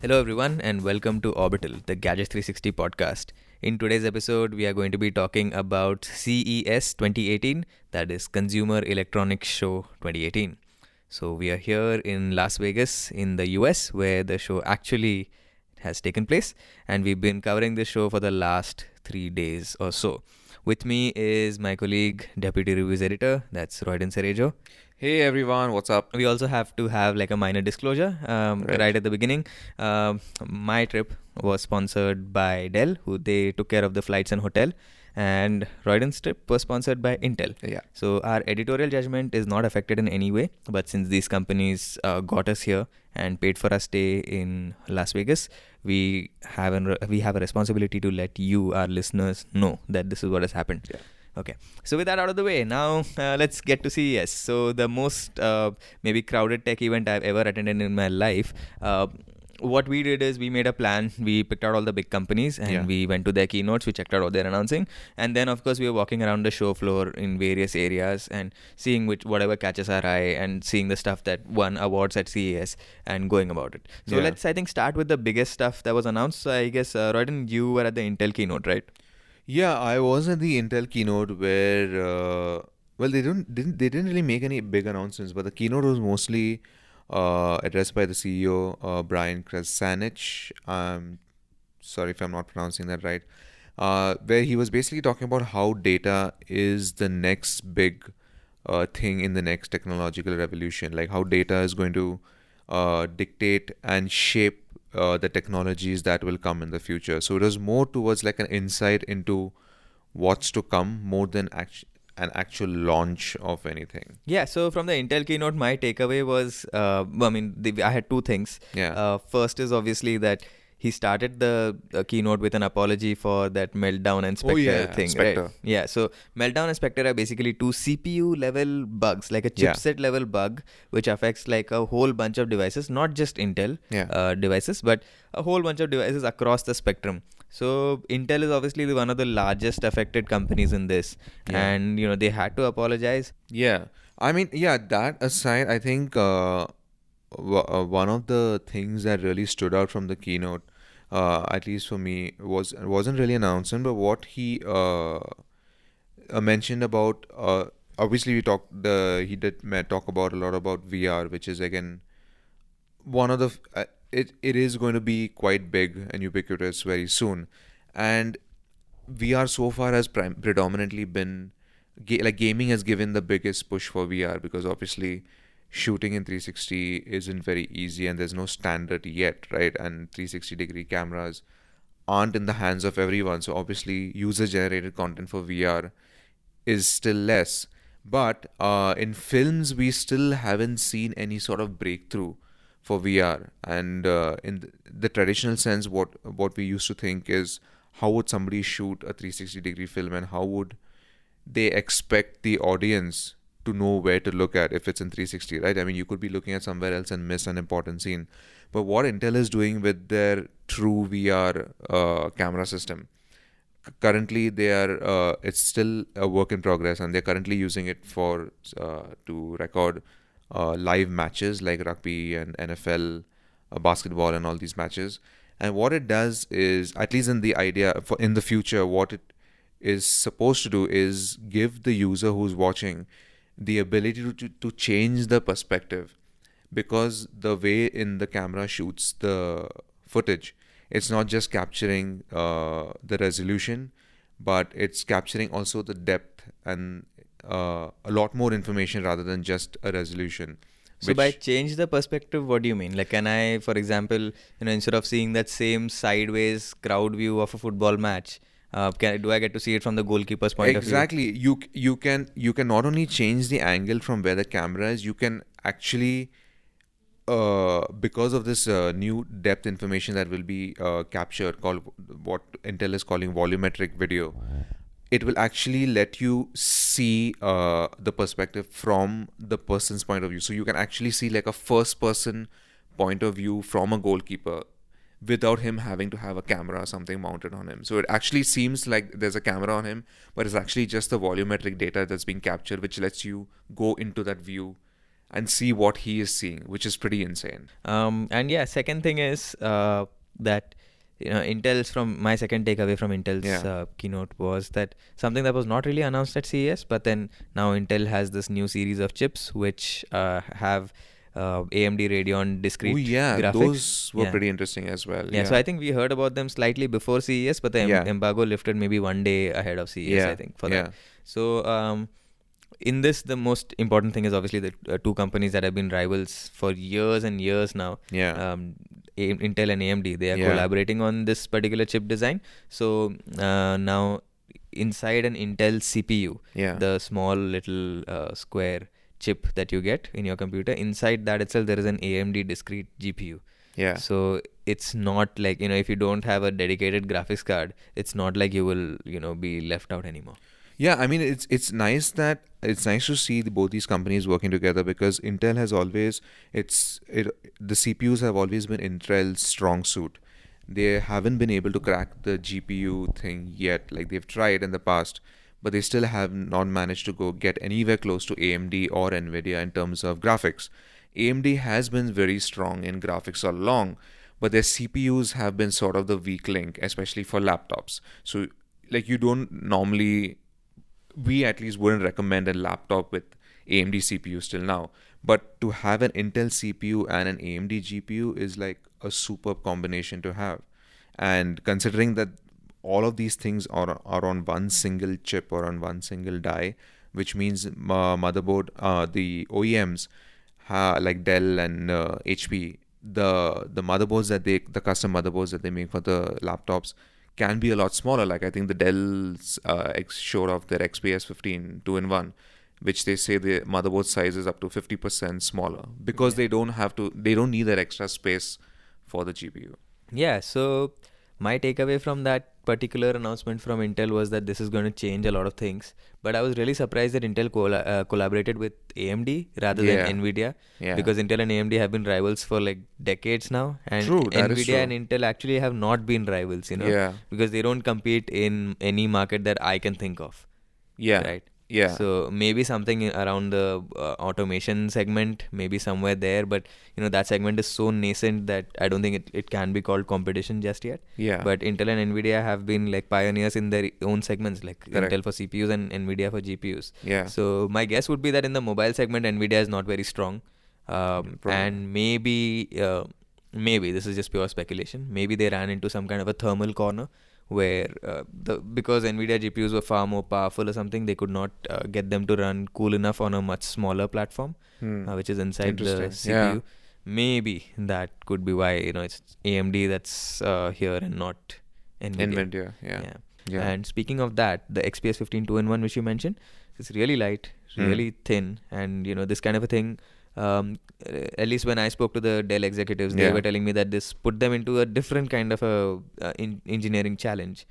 Hello, everyone, and welcome to Orbital, the Gadget 360 podcast. In today's episode, we are going to be talking about CES 2018, that is Consumer Electronics Show 2018. So, we are here in Las Vegas in the US, where the show actually has taken place, and we've been covering this show for the last 3 days or so. With me is my colleague, Deputy Reviews Editor, that's Royden Cerejo. Hey everyone, what's up? We also have to have like a minor disclosure right at the beginning. My trip was sponsored by Dell, who they took care of the flights and hotel, and Royden's trip was sponsored by Intel. Yeah. So our editorial judgment is not affected in any way, but since these companies got us here and paid for our stay in Las Vegas, we have a responsibility to let you, our listeners, know that this is what has happened. Yeah. Okay, so with that out of the way, now let's get to CES. So the most maybe crowded tech event I've ever attended in my life. What we did is we made a plan. We picked out all the big companies and we went to their keynotes. We checked out what they're announcing, and then of course we were walking around the show floor in various areas and seeing whatever catches our eye and seeing the stuff that won awards at CES and going about it. So let's, I think, start with the biggest stuff that was announced. So I guess Royden, you were at the Intel keynote, right? Yeah, I was at the Intel keynote where, they didn't really make any big announcements, but the keynote was mostly addressed by the CEO, Brian Krzanich. Sorry if I'm not pronouncing that right. Where he was basically talking about how data is the next big thing in the next technological revolution, like how data is going to dictate and shape the technologies that will come in the future. So it was more towards like an insight into what's to come more than an actual launch of anything. Yeah, so from the Intel keynote, my takeaway was, I had two things. Yeah. First is obviously that he started the keynote with an apology for that Meltdown and Spectre thing, Spectre. right? Yeah, so Meltdown and Spectre are basically two CPU level bugs, like a chipset level bug, which affects like a whole bunch of devices, not just Intel devices, but a whole bunch of devices across the spectrum. So Intel is obviously one of the largest affected companies in this, and they had to apologize. Yeah, I mean, that aside, I think one of the things that really stood out from the keynote, at least for me, wasn't really an announcement, but what he mentioned about. Obviously, he did talk about a lot about VR, which is again one of the. It is going to be quite big and ubiquitous very soon, and VR so far has predominantly been gaming has given the biggest push for VR, because obviously shooting in 360 isn't very easy and there's no standard yet, right? And 360-degree cameras aren't in the hands of everyone, so obviously user-generated content for VR is still less. But in films, we still haven't seen any sort of breakthrough for VR. And in the traditional sense, what we used to think is, how would somebody shoot a 360-degree film and how would they expect the audience to know where to look at if it's in 360, right? I mean, you could be looking at somewhere else and miss an important scene. But what Intel is doing with their true VR camera system, currently it's still a work in progress, and they're currently using it to record live matches like rugby and NFL, basketball and all these matches. And what it does is, at least in the idea in the future, what it is supposed to do is give the user who's watching the ability to change the perspective, because the way in the camera shoots the footage, it's not just capturing the resolution, but it's capturing also the depth and a lot more information rather than just a resolution. So by change the perspective, what do you mean? Like, can I, for example, instead of seeing that same sideways crowd view of a football match, do I get to see it from the goalkeeper's point of view? Exactly. You can not only change the angle from where the camera is, you can actually, because of this new depth information that will be captured, called what Intel is calling volumetric video, it will actually let you see the perspective from the person's point of view. So you can actually see like a first person point of view from a goalkeeper without him having to have a camera or something mounted on him. So it actually seems like there's a camera on him, but it's actually just the volumetric data that's being captured, which lets you go into that view and see what he is seeing, which is pretty insane. And yeah, second thing is that Intel's from my second takeaway from Intel's keynote was that something that was not really announced at CES, but then now Intel has this new series of chips which have AMD Radeon discrete graphics. Those were pretty interesting as well. Yeah, so I think we heard about them slightly before CES, but the embargo lifted maybe one day ahead of CES, I think, for that. So in this, the most important thing is obviously the two companies that have been rivals for years and years now. Intel and AMD, they are collaborating on this particular chip design. So now inside an Intel CPU, the small little square chip that you get in your computer, inside that itself there is an AMD discrete GPU. So it's not like, if you don't have a dedicated graphics card, it's not like you will, be left out anymore. Yeah, I mean, it's nice to see both these companies working together, because Intel has always the CPUs have always been Intel's strong suit. They haven't been able to crack the GPU thing yet. Like, they've tried in the past, but they still have not managed to get anywhere close to AMD or Nvidia in terms of graphics. AMD has been very strong in graphics all along, but their CPUs have been sort of the weak link, especially for laptops. So, like, you don't normally, we at least wouldn't recommend a laptop with AMD CPU still now. But to have an Intel CPU and an AMD GPU is like a superb combination to have. And considering that all of these things are on one single chip or on one single die, which means motherboard, the OEMs like Dell and HP, the motherboards the custom motherboards that they make for the laptops can be a lot smaller. Like, I think the Dell's showed off their XPS 15 2-in-1, which they say the motherboard size is up to 50% smaller, because they don't need that extra space for the GPU. Yeah, so my takeaway from that particular announcement from Intel was that this is going to change a lot of things. But I was really surprised that Intel collaborated with AMD rather than Nvidia, because Intel and AMD have been rivals for like decades now, and Nvidia and Intel actually have not been rivals, because they don't compete in any market that I can think of. Right. So maybe something around the automation segment, maybe somewhere there, but that segment is so nascent that I don't think it can be called competition just yet. But Intel and Nvidia have been like pioneers in their own segments, like Intel for CPUs and Nvidia for GPUs. So my guess would be that in the mobile segment, Nvidia is not very strong, and maybe this is just pure speculation. Maybe they ran into some kind of a thermal corner, where because Nvidia GPUs were far more powerful or something, they could not get them to run cool enough on a much smaller platform, which is inside the CPU. Maybe that could be why it's AMD that's here and not Nvidia. And speaking of that, the XPS 15 2-in-1 which you mentioned, it's really light, really thin, and this kind of a thing. At least when I spoke to the Dell executives, they were telling me that this put them into a different kind of engineering challenge,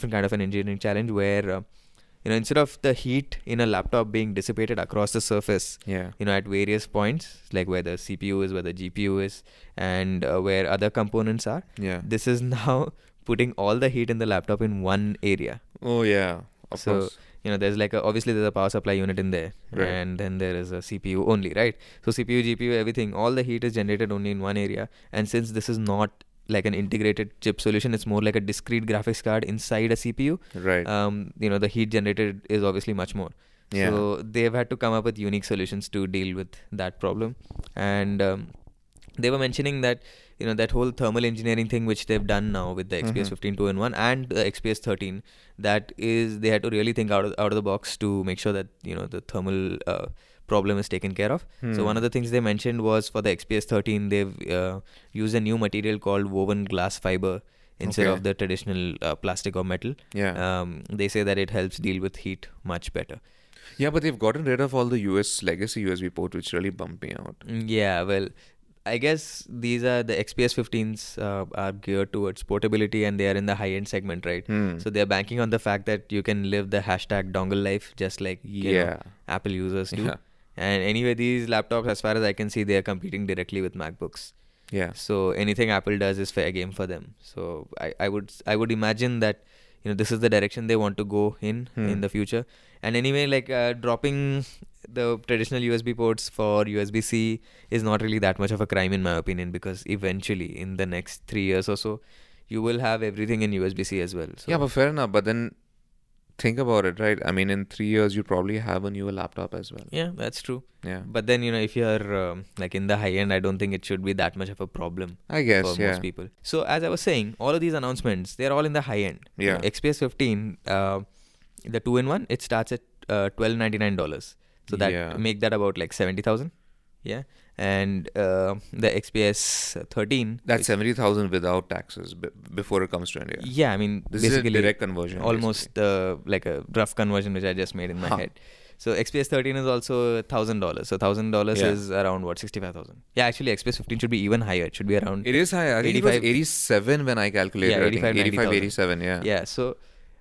where instead of the heat in a laptop being dissipated across the surface, at various points, like where the CPU is, where the GPU is, and where other components are, this is now putting all the heat in the laptop in one area. Of course. There's obviously there's a power supply unit in there, and then there is a CPU only, right? So CPU, GPU, everything, all the heat is generated only in one area. And since this is not like an integrated chip solution, it's more like a discrete graphics card inside a CPU. The heat generated is obviously much more. So they've had to come up with unique solutions to deal with that problem. And they were mentioning that that whole thermal engineering thing which they've done now with the XPS 15 2-in-1 and the XPS 13, that is, they had to really think out of the box to make sure that the thermal problem is taken care of. So one of the things they mentioned was for the XPS 13, they've used a new material called woven glass fiber instead of the traditional plastic or metal. They say that it helps deal with heat much better. But they've gotten rid of all the legacy USB port, which really bumped me out. Well, I guess these are the XPS 15s are geared towards portability, and they are in the high-end segment, right? So they're banking on the fact that you can live the hashtag dongle life just like Apple users do. And anyway, these laptops, as far as I can see, they are competing directly with MacBooks. So anything Apple does is fair game for them. So I would imagine that this is the direction they want to go in the future. And anyway, like dropping the traditional USB ports for USB-C is not really that much of a crime in my opinion, because eventually in the next 3 years or so, you will have everything in USB-C as well. So Yeah, but fair enough. But then think about it, right? I mean, in 3 years, you probably have a newer laptop as well. yeah, that's true. Yeah. But then, if you're like in the high end, I don't think it should be that much of a problem I guess, for yeah. most people. So as I was saying, all of these announcements, they're all in the high end. Yeah. XPS 15, the 2-in-1, it starts at $1,299. So that Yeah. make that about like 70,000. Yeah. And the XPS 13. That's 70,000 without taxes before it comes to India. Yeah, I mean, This is a basically direct conversion. almost like a rough conversion which I just made in my Huh. head. So XPS 13 is also $1,000. So $1,000 Yeah. is around what, 65,000. Yeah, actually XPS 15 should be even higher. It should be around. It is high. I think it was 85. 87 when I calculated. Yeah, I think 85, 85, 90,000. 87, yeah. Yeah. So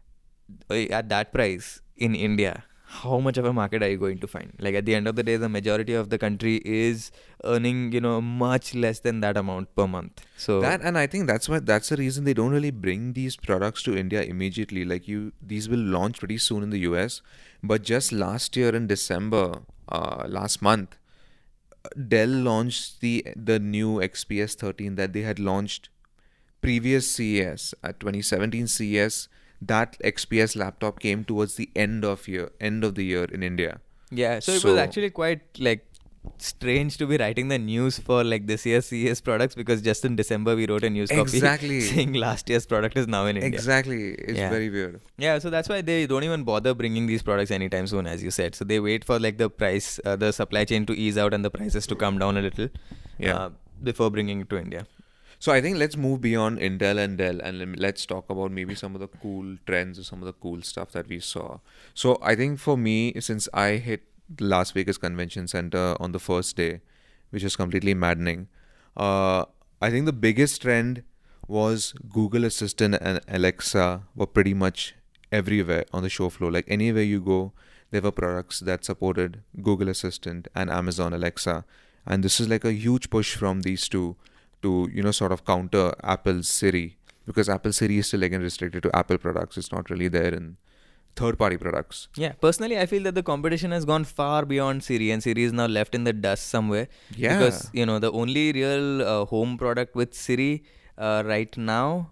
at that price in India, how much of a market are you going to find? Like at the end of the day, the majority of the country is earning, much less than that amount per month. So And I think that's the reason they don't really bring these products to India immediately. Like these will launch pretty soon in the US. But just last year in December, last month, Dell launched the new XPS 13 that they had launched previous CES at 2017 CES. That XPS laptop came towards the end of the year in India. yeah, so it was actually quite like strange to be writing the news for like this year's CES products, because just in December we wrote a news copy Exactly. saying last year's product is now in India. Exactly. It's Yeah. very weird. Yeah, so that's why they don't even bother bringing these products anytime soon, as you said. So they wait for like the price, the supply chain to ease out and the prices to come down a little, Yeah. before bringing it to India. So I think let's move beyond Intel and Dell and let's talk about maybe some of the cool trends or some of the cool stuff that we saw. So I think for me, since I hit the Las Vegas Convention Center on the first day, which is completely maddening, I think the biggest trend was Google Assistant and Alexa were pretty much everywhere on the show floor. Like anywhere you go, there were products that supported Google Assistant and Amazon Alexa. And this is like a huge push from these two to sort of counter Apple's Siri, because Apple Siri is still again restricted to Apple products. It's not really there in third-party products. Yeah, personally, I feel that the competition has gone far beyond Siri, and Siri is now left in the dust somewhere. Yeah. Because, the only real home product with Siri right now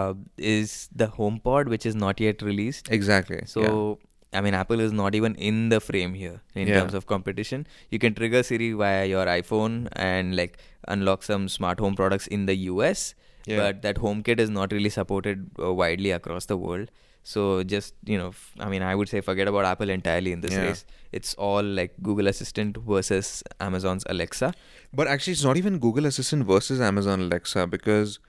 is the HomePod, which is not yet released. Exactly. So, I mean, Apple is not even in the frame here in Yeah. terms of competition. You can trigger Siri via your iPhone and like unlock some smart home products in the US, Yeah. but that HomeKit is not really supported widely across the world. So just, I would say forget about Apple entirely in this Yeah. race. It's all like Google Assistant versus Amazon's Alexa. But actually, it's not even Google Assistant versus Amazon Alexa, because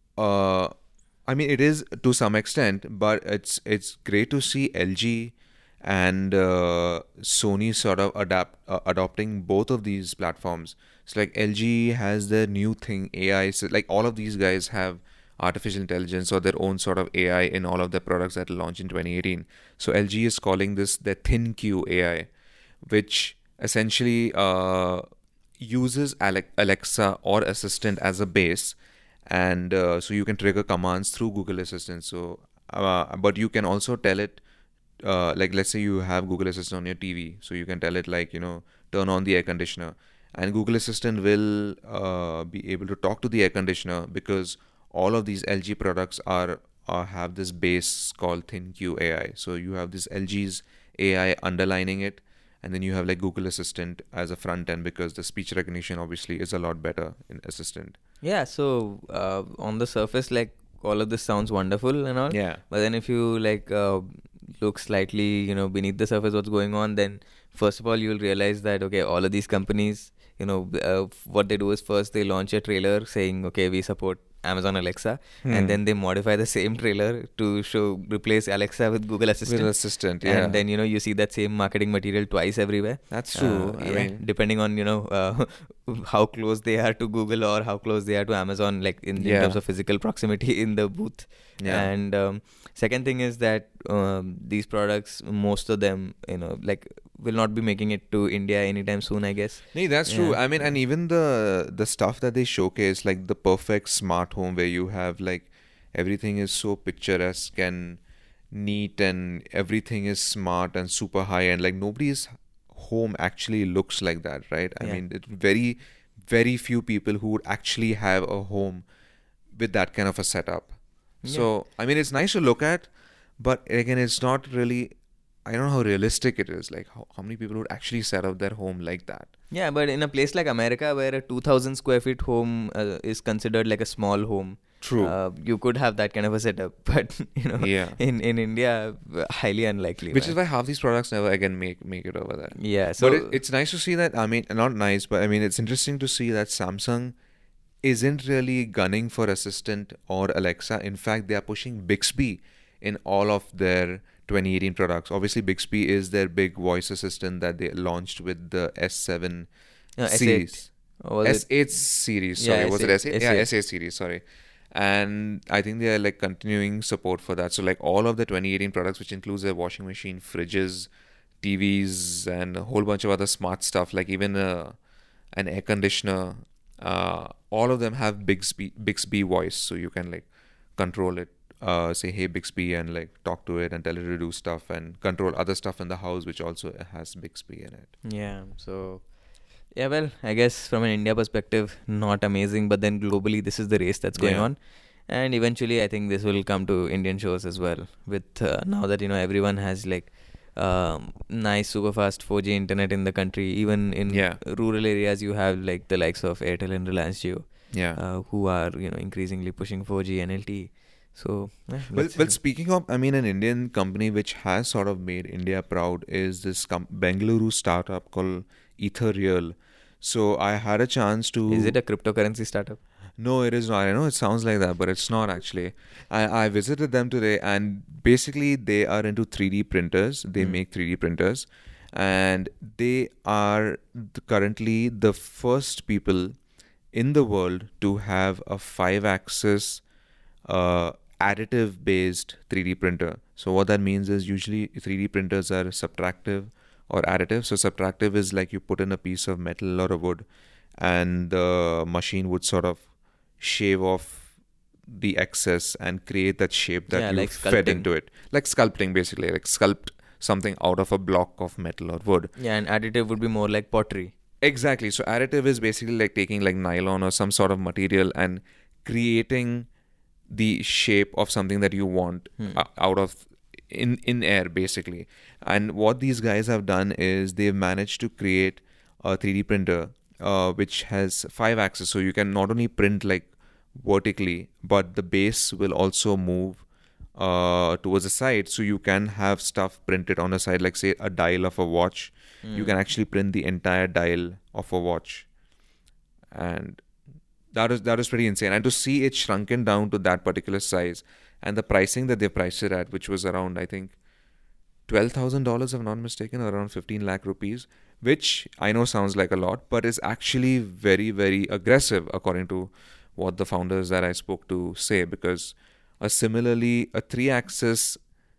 it is to some extent, but it's great to see LG and Sony sort of adopting both of these platforms. It's like LG has their new thing, AI. So like all of these guys have artificial intelligence or their own sort of AI in all of their products that launched in 2018. So LG is calling this their ThinQ AI, which essentially uses Alexa or Assistant as a base, and so you can trigger commands through Google Assistant. So, but you can also tell it, like let's say you have Google Assistant on your TV, so you can tell it like turn on the air conditioner, and Google Assistant will be able to talk to the air conditioner, because all of these LG products have this base called ThinQ AI. So you have this LG's AI underlining it, and then you have like Google Assistant as a front end, because the speech recognition obviously is a lot better in Assistant. Yeah, so on the surface, like all of this sounds wonderful and all. Yeah. But then if you like look slightly, beneath the surface what's going on, then first of all you'll realize that okay, all of these companies, what they do is first they launch a trailer saying okay, we support Amazon Alexa, and then they modify the same trailer to replace Alexa with Google Assistant. With Assistant, yeah. And then you see that same marketing material twice everywhere. That's true. I mean, depending on how close they are to Google or how close they are to Amazon, like in terms of physical proximity in the booth. Yeah. And second thing is that these products, most of them, will not be making it to India anytime soon, I guess. Nee, that's true. I mean, and even the stuff that they showcase, like the perfect smart home where you have like everything is so picturesque and neat and everything is smart and super high end. Like nobody's home actually looks like that, right? I Yeah. mean, very, very few people who would actually have a home with that kind of a setup. Yeah. So, I mean, it's nice to look at, but again, it's not really, I don't know how realistic it is. Like, how many people would actually set up their home like that? Yeah, but in a place like America where a 2,000 square feet home is considered like a small home, True. you could have that kind of a setup. But, Yeah. in India, highly unlikely. Which is man. why half these products never again make it over there. Yeah, so But it's nice to see that. I mean, not nice, but I mean, it's interesting to see that Samsung isn't really gunning for Assistant or Alexa. In fact, they are pushing Bixby in all of their 2018 products. Obviously, Bixby is their big voice assistant that they launched with the S7 S8. series. Or was it? S8 series, Yeah, sorry. Was it S8? S8? Yeah, S8 series, sorry. And I think they are like continuing support for that. So like all of the 2018 products, which includes their washing machine, fridges, TVs, and a whole bunch of other smart stuff, like even an air conditioner, all of them have Bixby voice. So you can like control it, say, hey Bixby, and like talk to it and tell it to do stuff and control other stuff in the house, which also has Bixby in it. Yeah, so yeah, well, I guess from an India perspective, not amazing, but then globally, this is the race that's going Yeah. on, and eventually, I think this will come to Indian shows as well. With now that everyone has like nice super fast 4G internet in the country, even in Yeah. rural areas, you have like the likes of Airtel and Reliance Jio, Yeah. who are increasingly pushing 4G and LTE. So Well, speaking of, I mean, an Indian company which has sort of made India proud is this Bengaluru startup called Ethereal. So I had a chance to. is it a cryptocurrency startup? No, it is not. I know it sounds like that, but it's not actually. I visited them today, and basically they are into 3D printers. They make 3D printers, and they are currently the first people in the world to have a 5-axis additive-based 3D printer. So what that means is usually 3D printers are subtractive or additive. So subtractive is like you put in a piece of metal or a wood, and the machine would sort of shave off the excess and create that shape that Yeah, you like fed sculpting. into it. Like sculpting, basically. Like sculpt something out of a block of metal or wood. Yeah, and additive would be more like pottery. Exactly. So additive is basically like taking like nylon or some sort of material and creating the shape of something that you want out of in air, basically. And what these guys have done is they've managed to create a 3D printer which has 5 axes. So you can not only print like vertically, but the base will also move towards the side. So you can have stuff printed on the side, like say a dial of a watch. You can actually print the entire dial of a watch. And that is pretty insane. And to see it shrunken down to that particular size and the pricing that they priced it at, which was around, I think, $12,000 if I'm not mistaken, around 15 lakh rupees, which I know sounds like a lot, but is actually very, very aggressive according to what the founders that I spoke to say, because a 3-axis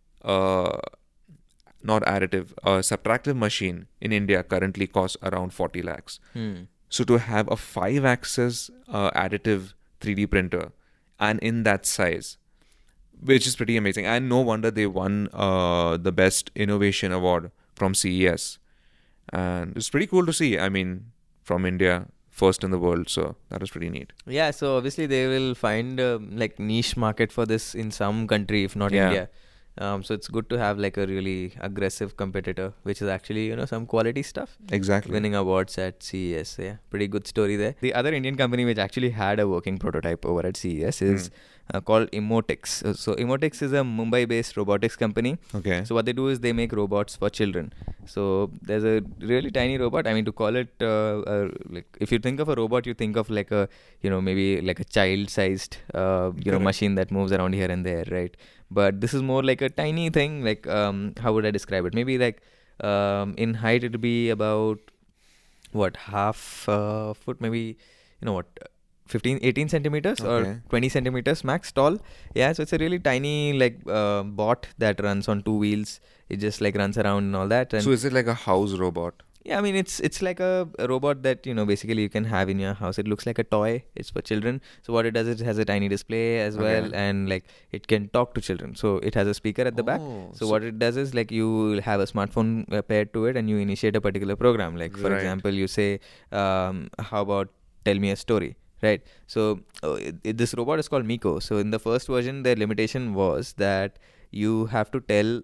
not additive, a subtractive machine in India currently costs around 40 lakhs. So to have a 5-axis additive 3D printer and in that size, which is pretty amazing. And no wonder they won the Best Innovation Award from CES. And it's pretty cool to see. I mean, from India, first in the world. So that was pretty neat. Yeah, so obviously they will find like niche market for this in some country, if not Yeah. India. So it's good to have like a really aggressive competitor, which is actually some quality stuff. Exactly. Winning awards at CES. Yeah, pretty good story there. The other Indian company which actually had a working prototype over at CES is called Emotix. So Emotix is a Mumbai-based robotics company. Okay. So what they do is they make robots for children. So there's a really tiny robot. I mean, to call it like if you think of a robot, you think of like a maybe like a child-sized machine that moves around here and there, right? But this is more like a tiny thing. Like how would I describe it? Maybe like in height it'll be about half foot, maybe 18 centimeters Okay. or 20 centimeters max tall. Yeah, so it's a really tiny like bot that runs on 2 wheels. It just like runs around and all that. And So is it like a house robot? Yeah, I mean it's like a robot that basically you can have in your house. It looks like a toy. It's for children. So what it does is it has a tiny display as well, Okay. and like it can talk to children. So it has a speaker at the back. Oh, So what it does is like you have a smartphone paired to it, and you initiate a particular program. Like for Right. example, you say, how about tell me a story, right? So this robot is called Miko. So in the first version, their limitation was that you have to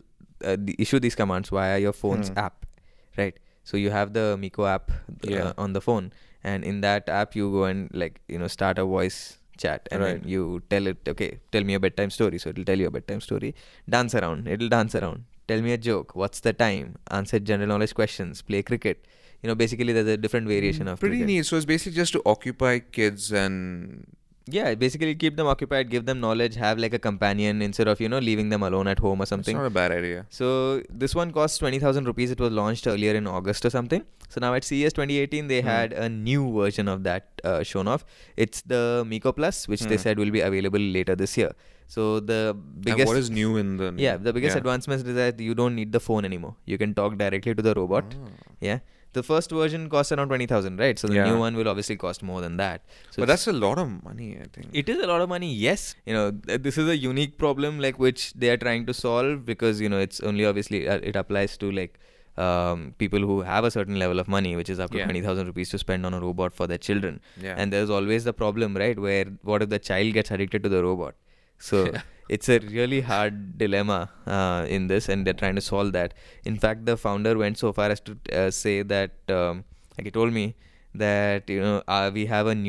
issue these commands via your phone's app, right? So you have the Miko app Yeah. on the phone, and in that app you go and like start a voice chat, and Right. then you tell it, okay, tell me a bedtime story. So it'll tell you a bedtime story. Dance around. It'll dance around. Tell me a joke. What's the time? Answer general knowledge questions. Play cricket. Basically there's a different variation of Pretty cricket. neat. So it's basically just to occupy kids and Yeah, basically keep them occupied, give them knowledge, have like a companion instead of leaving them alone at home or it's something. not a bad idea. So this one costs 20,000 rupees. It was launched earlier in August or something. So now at CES 2018, they had a new version of that shown off. It's the Miko Plus, which they said will be available later this year. So the biggest... And what is new in the... Yeah, the biggest advancement is that you don't need the phone anymore. You can talk directly to the robot. Yeah. The first version costs around 20,000, right? So the new one will obviously cost more than that. So But that's a lot of money, I think. it is a lot of money, yes. This is a unique problem like which they are trying to solve because it's only obviously it applies to like people who have a certain level of money, which is up to 20,000 rupees to spend on a robot for their children. Yeah. And there's always the problem, right? Where what if the child gets addicted to the robot? So it's a really hard dilemma in this, and they're trying to solve that. In fact, the founder went so far as to say that, like he told me, that we have a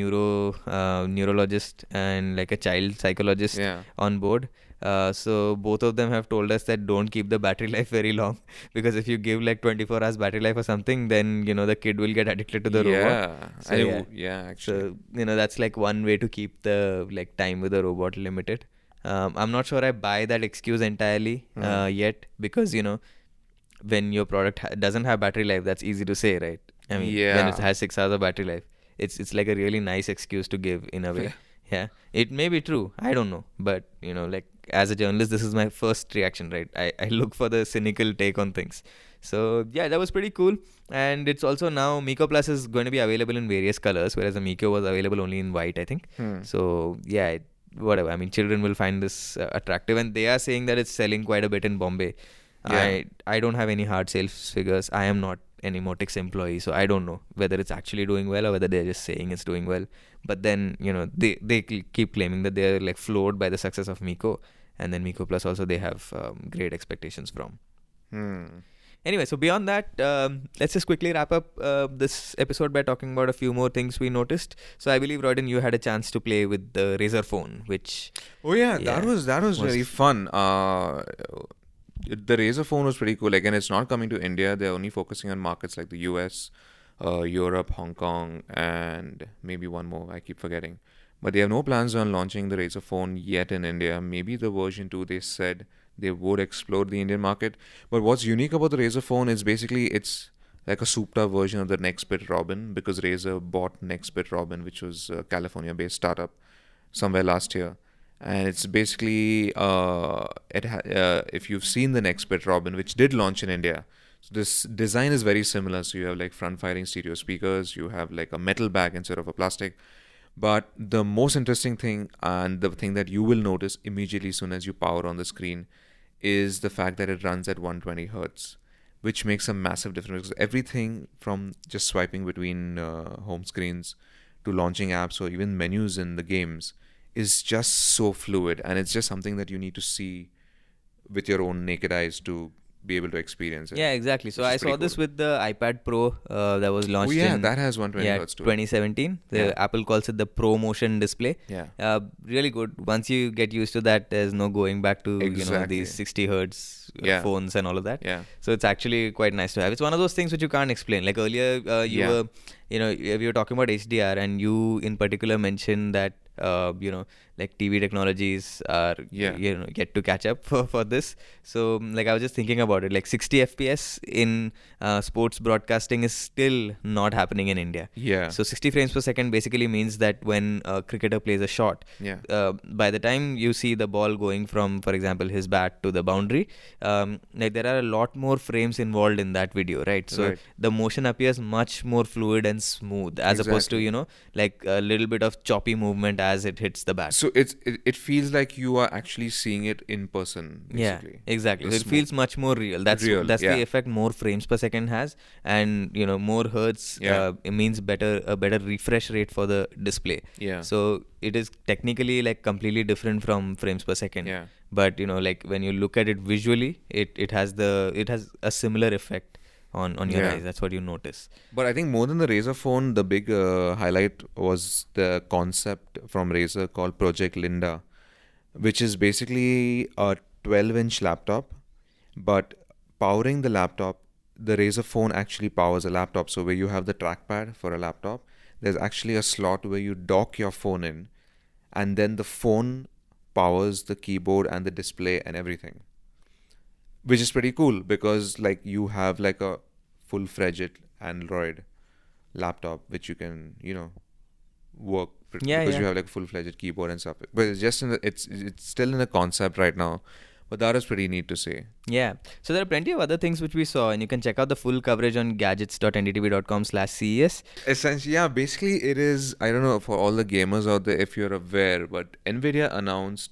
neurologist and like a child psychologist on board. So both of them have told us that don't keep the battery life very long, because if you give like 24 hours battery life or something, then the kid will get addicted to the robot. So, actually. So that's like one way to keep the like time with the robot limited. I'm not sure I buy that excuse entirely yet, because when your product doesn't have battery life, that's easy to say, right? I mean, when it has 6 hours of battery life, it's like a really nice excuse to give in a way. Yeah, it may be true. I don't know, but like as a journalist, this is my first reaction, right? I look for the cynical take on things. So yeah, that was pretty cool. And it's also now Miko Plus is going to be available in various colors, whereas the Miko was available only in white, I think. So yeah, whatever. I mean, children will find this attractive, and they are saying that it's selling quite a bit in Bombay. I don't have any hard sales figures. I am not an Emotix employee, so I don't know whether it's actually doing well or whether they're just saying it's doing well. But then they keep claiming that they're like floored by the success of Miko, and then Miko Plus also they have great expectations from. Anyway, so beyond that, let's just quickly wrap up this episode by talking about a few more things we noticed. So I believe, Royden, you had a chance to play with the Razer phone, which... Oh yeah, that was really fun. The Razer phone was pretty cool. Again, it's not coming to India. They're only focusing on markets like the US, Europe, Hong Kong, and maybe one more. I keep forgetting. But they have no plans on launching the Razer phone yet in India. Maybe the version 2, they said they would explore the Indian market. But what's unique about the Razer phone is basically it's like a souped-up version of the Nextbit Robin, because Razer bought Nextbit Robin, which was a California-based startup, somewhere last year. And it's basically, if you've seen the Nextbit Robin, which did launch in India, so this design is very similar. So you have like front-firing stereo speakers, you have like a metal bag instead of a plastic. But the most interesting thing, and the thing that you will notice immediately as soon as you power on the screen, is the fact that it runs at 120 hertz, which makes a massive difference. Because everything from just swiping between home screens to launching apps or even menus in the games is just so fluid, and it's just something that you need to see with your own naked eyes to be able to experience it. Yeah, exactly. So I saw this with the iPad Pro that was launched that has 120 hertz too. 2017. Apple calls it the Pro Motion display. Really good. Once you get used to that, there's no going back to these 60 hertz phones and all of that. So it's actually quite nice to have. It's one of those things which you can't explain. Like earlier, we were talking about HDR, and you in particular mentioned that like TV technologies are yet to catch up for this. So like I was just thinking about it, like 60 FPS in sports broadcasting is still not happening in India. Yeah. So 60 frames per second basically means that when a cricketer plays a shot, by the time you see the ball going from, for example, his bat to the boundary, like there are a lot more frames involved in that video, right? So the motion appears much more fluid and smooth as opposed to, like a little bit of choppy movement as it hits the bat. So it feels like you are actually seeing it in person, basically. Yeah, exactly. So it feels much more real. That's the effect more frames per second has, and more hertz. It means a better refresh rate for the display. Yeah. So it is technically like completely different from frames per second. Yeah. But like when you look at it visually, it has a similar effect on your eyes. That's what you notice. But I think more than the Razer phone, the big highlight was the concept from Razer called Project Linda, which is basically a 12-inch laptop, but powering the laptop, the Razer phone actually powers a laptop. So where you have the trackpad for a laptop, there's actually a slot where you dock your phone in, and then the phone powers the keyboard and the display and everything. Which is pretty cool because like you have like a full-fledged Android laptop which you can work because you have like full-fledged keyboard and stuff. But it's just it's still in a concept right now. But that is pretty neat to see. Yeah. So there are plenty of other things which we saw, and you can check out the full coverage on gadgets.ndtv.com/CES. Essentially, basically it is, I don't know for all the gamers out there if you're aware, but NVIDIA announced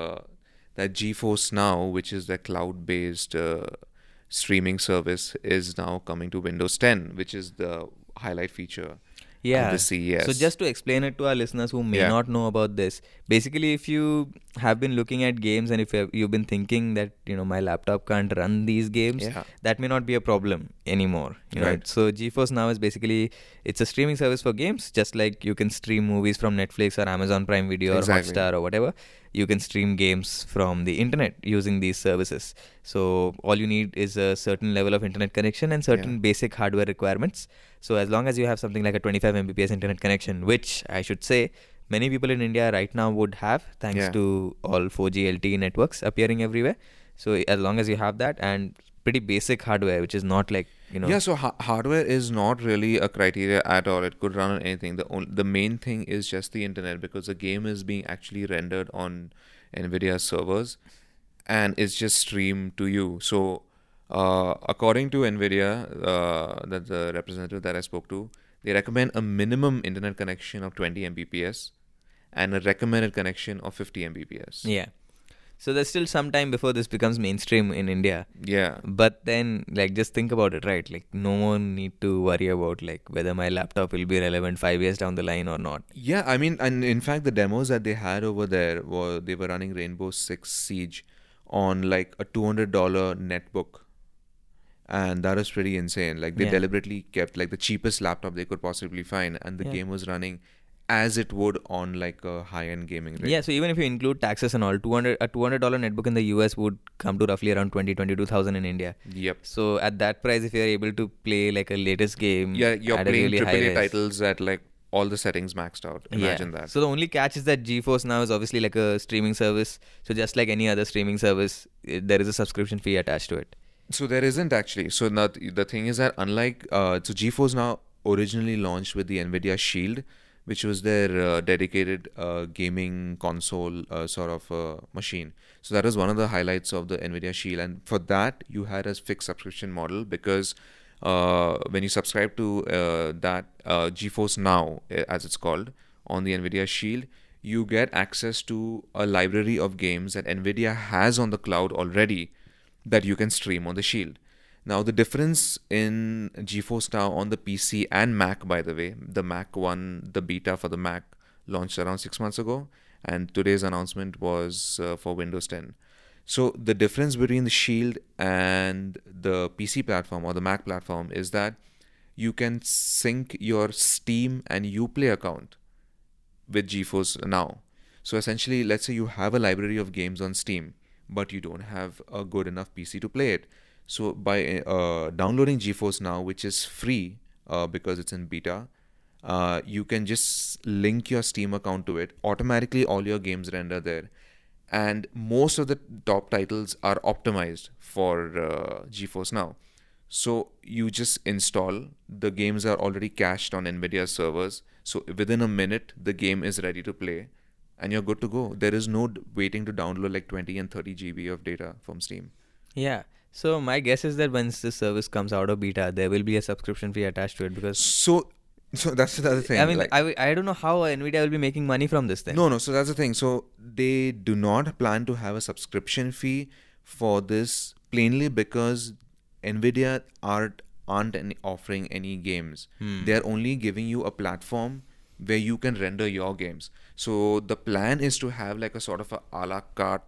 that GeForce Now, which is the cloud-based streaming service, is now coming to Windows 10, which is the highlight feature. Yeah. Of the CES. So just to explain it to our listeners who may not know about this, basically if you have been looking at games and if you've been thinking that my laptop can't run these games, that may not be a problem anymore. Right. So GeForce Now is basically, it's a streaming service for games, just like you can stream movies from Netflix or Amazon Prime Video or Hotstar or whatever. You can stream games from the internet using these services. So all you need is a certain level of internet connection and certain basic hardware requirements. So as long as you have something like a 25 Mbps internet connection, which I should say many people in India right now would have, thanks to all 4G LTE networks appearing everywhere. So as long as you have that and pretty basic hardware, which is not like, Yeah, so hardware is not really a criteria at all. It could run on anything. The main thing is just the internet, because the game is being actually rendered on NVIDIA servers and it's just streamed to you. So according to NVIDIA, that the representative that I spoke to, they recommend a minimum internet connection of 20 Mbps and a recommended connection of 50 Mbps. Yeah. So there's still some time before this becomes mainstream in India. Yeah. But then, like, just think about it, right? Like, no one need to worry about, like, whether my laptop will be relevant 5 years down the line or not. Yeah, I mean, and in fact, the demos that they had over there they were running Rainbow Six Siege on, like, a $200 netbook. And that was pretty insane. Like, they deliberately kept, like, the cheapest laptop they could possibly find. And the game was running as it would on like a high-end gaming rig. Yeah, so even if you include taxes and all, a $200 netbook in the US would come to roughly around 22,000 in India. Yep. So at that price, if you're able to play like a latest game, you're at playing a really AAA titles at like all the settings maxed out. Imagine that. So the only catch is that GeForce Now is obviously like a streaming service. So just like any other streaming service, there is a subscription fee attached to it. So there isn't actually. So now the thing is that unlike so GeForce Now originally launched with the NVIDIA Shield, which was their dedicated gaming console sort of machine. So that was one of the highlights of the NVIDIA Shield. And for that, you had a fixed subscription model, because when you subscribe to that GeForce Now, as it's called, on the NVIDIA Shield, you get access to a library of games that NVIDIA has on the cloud already that you can stream on the Shield. Now, the difference in GeForce Now on the PC and Mac, by the way, the Mac one, the beta for the Mac launched around 6 months ago, and today's announcement was for Windows 10. So the difference between the Shield and the PC platform or the Mac platform is that you can sync your Steam and Uplay account with GeForce Now. So essentially, let's say you have a library of games on Steam, but you don't have a good enough PC to play it. So by downloading GeForce Now, which is free because it's in beta, you can just link your Steam account to it. Automatically, all your games render there. And most of the top titles are optimized for GeForce Now. So you just install, the games are already cached on NVIDIA servers. So within a minute, the game is ready to play and you're good to go. There is no waiting to download like 20 and 30 GB of data from Steam. Yeah. So my guess is that once this service comes out of beta, there will be a subscription fee attached to it because... So that's the other thing. I mean, like, I don't know how NVIDIA will be making money from this thing. No, so that's the thing. So they do not plan to have a subscription fee for this plainly because NVIDIA aren't offering any games. They're only giving you a platform where you can render your games. So the plan is to have like a sort of a la carte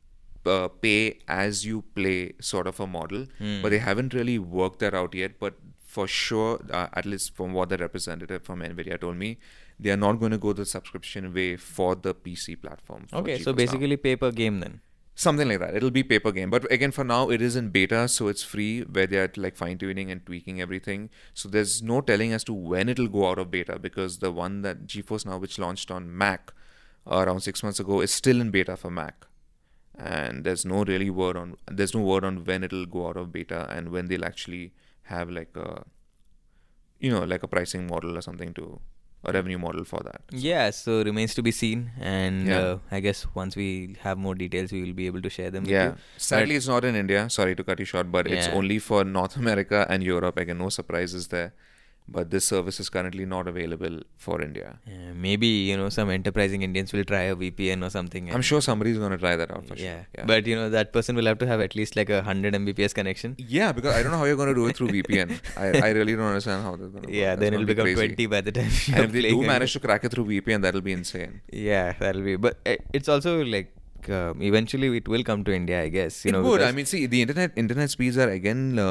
pay as you play sort of a model, but they haven't really worked that out yet. But for sure, at least from what the representative from NVIDIA told me, they are not going to go the subscription way for the PC platform. Okay, so basically pay per game then. Something like that. It'll be paper game. But again, for now, it is in beta, so it's free, where they're like fine-tuning and tweaking everything. So there's no telling as to when it'll go out of beta, because the one that GeForce Now, which launched on Mac around 6 months ago, is still in beta for Mac. And there's no word on when it'll go out of beta and when they'll actually have like a, like a pricing model or something a revenue model for that. Yeah, so remains to be seen, and Yeah. I guess once we have more details, we will be able to share them with Yeah. you. Sadly, it's not in India. Sorry to cut you short, but it's Yeah. only for North America and Europe. Again, no surprises there. But this service is currently not available for India. Maybe, some enterprising Indians will try a VPN or something. I'm sure somebody's going to try that out for Yeah. sure. Yeah. But, that person will have to have at least like a 100 Mbps connection. Yeah, because I don't know how you're going to do it through VPN. I really don't understand how that's going to work. Yeah, That's then it'll gonna be become crazy. 20 by the time And you're if they playing do a manage to crack it through VPN, that'll be insane. Yeah, that'll be. But it's also like eventually it will come to India, I guess. It would. I mean, see, the internet speeds are again.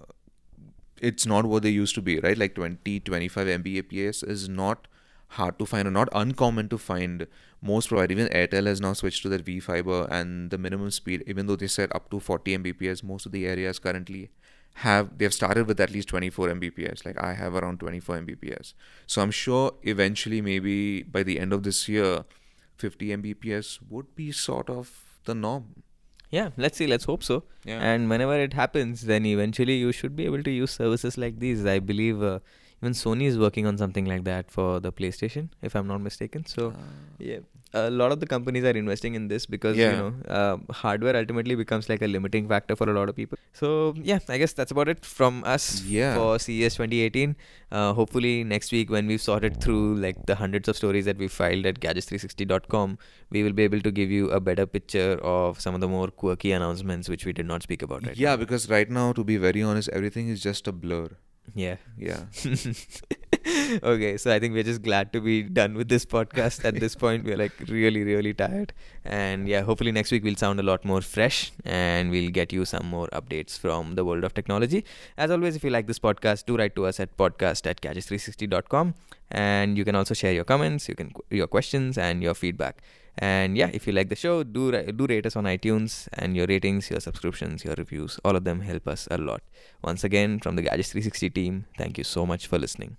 It's not what they used to be, right? Like 20, 25 Mbps is not hard to find or not uncommon to find. Most providers, even Airtel has now switched to that V Fiber, and the minimum speed, even though they said up to 40 Mbps, most of the areas currently they've started with at least 24 Mbps. Like I have around 24 Mbps. So I'm sure eventually, maybe by the end of this year, 50 Mbps would be sort of the norm. Yeah, let's see. Let's hope so. Yeah. And whenever it happens, then eventually you should be able to use services like these. I believe even Sony is working on something like that for the PlayStation, if I'm not mistaken. So, yeah, a lot of the companies are investing in this because, hardware ultimately becomes like a limiting factor for a lot of people. So, yeah, I guess that's about it from us for CES 2018. Hopefully next week when we've sorted through like the hundreds of stories that we filed at gadgets360.com, we will be able to give you a better picture of some of the more quirky announcements which we did not speak about right now. Yeah, because right now, to be very honest, everything is just a blur. Yeah. Yeah. Okay, so I think we're just glad to be done with this podcast at this point. We're like really, really tired. And yeah, hopefully next week we'll sound a lot more fresh and we'll get you some more updates from the world of technology. As always, if you like this podcast, do write to us at podcast@gadgets360.com. And you can also share your comments, your questions and your feedback. And yeah, if you like the show, do rate us on iTunes, and your ratings, your subscriptions, your reviews, all of them help us a lot. Once again, from the Gadgets 360 team, thank you so much for listening.